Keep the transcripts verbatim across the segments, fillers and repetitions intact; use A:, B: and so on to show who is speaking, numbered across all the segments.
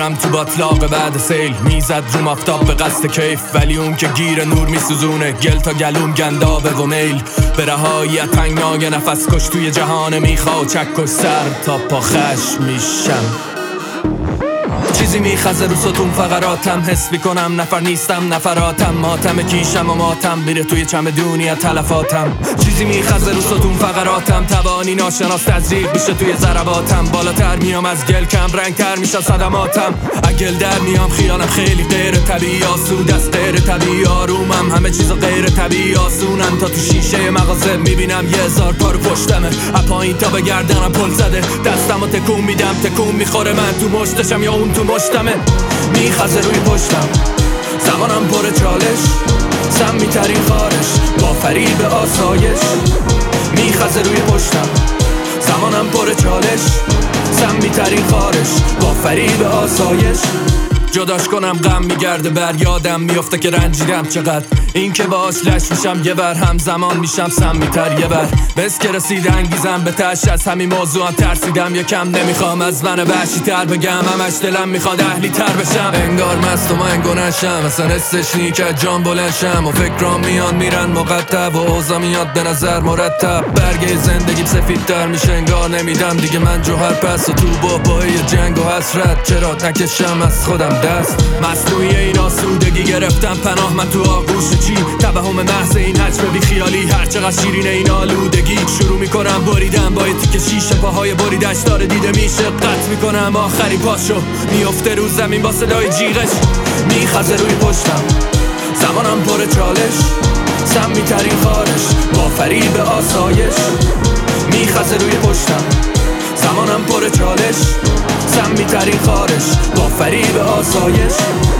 A: میرم تو باطلاق بعد سیل، میزد روم آفتاب به قصد کیف، ولی اون که گیر نور میسوزونه گل تا گلوم گندابه و میل. به رهاییت تنگنای نفس کش توی جهان میخوا چک کش سر تا پا خشم میشم. چیزی میخزه رو ستون فقراتم، حس میکنم نفر نیستم نفراتم، ماتم کیشم و ماتم میره توی چمدونی از تلفاتم. چیزی میخزه رو ستون فقراتم، توانی ناشناس تزریق میشه توی ضرباتم، بالاتر میام از گل کم رنگتر میشه صدماتم. اگل در میام خیالم خیلی غیر طبیعی، آسود از غیر طبیعی آرومم، همه چیزا غیر طبیعی آسونن، تا تو شیشه مغازه میبینم یه هزار پا رو پشتمه، از پایین تا به گردنم پل زده، دستمو تکون میدم تکون میخوره، من تو مشتشم یا اون تو مشتمه. میخزه روی پشتم زمانم پر چالش، سمی ترین خارش با فریب آسایش. میخزه روی پشتم زمانم پر چالش، سمی ترین خارش با فریب آسایش. جداش کنم غم میگرده بر یادم میفته که رنجیدم چقدر، این که باش لش میشم یه بر همزمان میشم سمیتر یه بر. بس که رسید انگیزم به تش، از همین موضوع ترسیدم یکم، نمیخوام از من وحشی تر بگم، همش دلم میخواد اهلی تر بشم. انگار مست و منگو نشم، اصلا حسش نی که جان بلنشم، و فکرام میان میرن مقطب و اوضاع میاد به نظر مرتب. برگه زندگی سفید تر میشه انگار نمیدم دیگه من جوهر پس، و تو بابای جنگ و حسرت چرا نکشم از خودم دست. مصنوعی این آسودگی گرفتم پناه من تو آغوش چی، توهم محض این حجم بی خیالی، هر چقدر شیرین این آلودگی. شروع میکنم بریدم با یه تیکه شیشه، پاهای بریدش داره دیده میشه، قطع میکنم آخری پاشو، میفته رو زمین با صدای جیغش. میخزه روی پشتم زمانم پر چالش، سمی ترین خارش با فریب آسایش. میخزه روی پشتم زمانم پر چالش، سمی ترین خارش با فریب آسایش.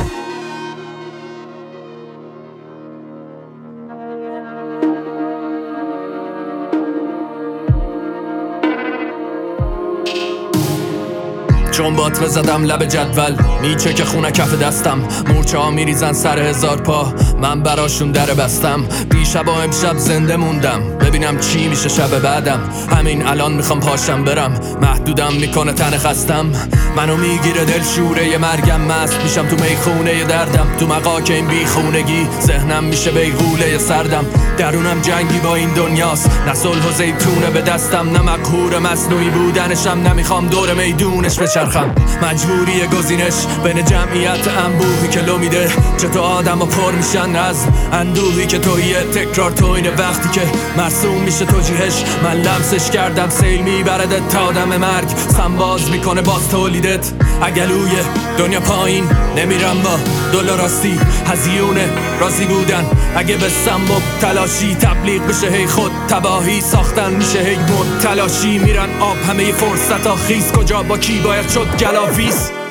A: چون باطره زدم لب جدول، میچه که خونه کف دستم، مورچه ها میریزن سر هزار پا، من براشون در بستم. دیشب و امشب زنده موندم ببینم چی میشه شب بعدم، همین الان میخوام پاشم برم، محدودم میکنه تن خستم. منو میگیره دل شوره ی مرگم، مست میشم تو میخونه ی دردم، تو مقاک این بیخونگی ذهنم میشه بیغوله ی سردم. درونم جنگی با این دنیاست، نه صلح و زیتونه به دستم، نه مقهور مصنوعی بودنشم، نمیخوام دور میدونش بچرخم. مجبوری گزینش بین جمعیت انبوهی که لو میده، چطور آدم و پر میشن از اندوهی که تویه، تکرار تو اینه وقتی که مرسوم میشه توجیهش. من لمسش کردم سیل میبرده تا آدم مرگ، سنباز میکنه باز تولیدت. اگلوی دنیا پایین نمیرم با دلار راستی، هزیونه راضی بودن اگه بسم مبتلاشی، تبلیغ بشه هی خود تباهی ساختن میشه هی مبتلاشی. میرن آب همه فرصت ها خیز، کجا با کی باید شد گلاویز.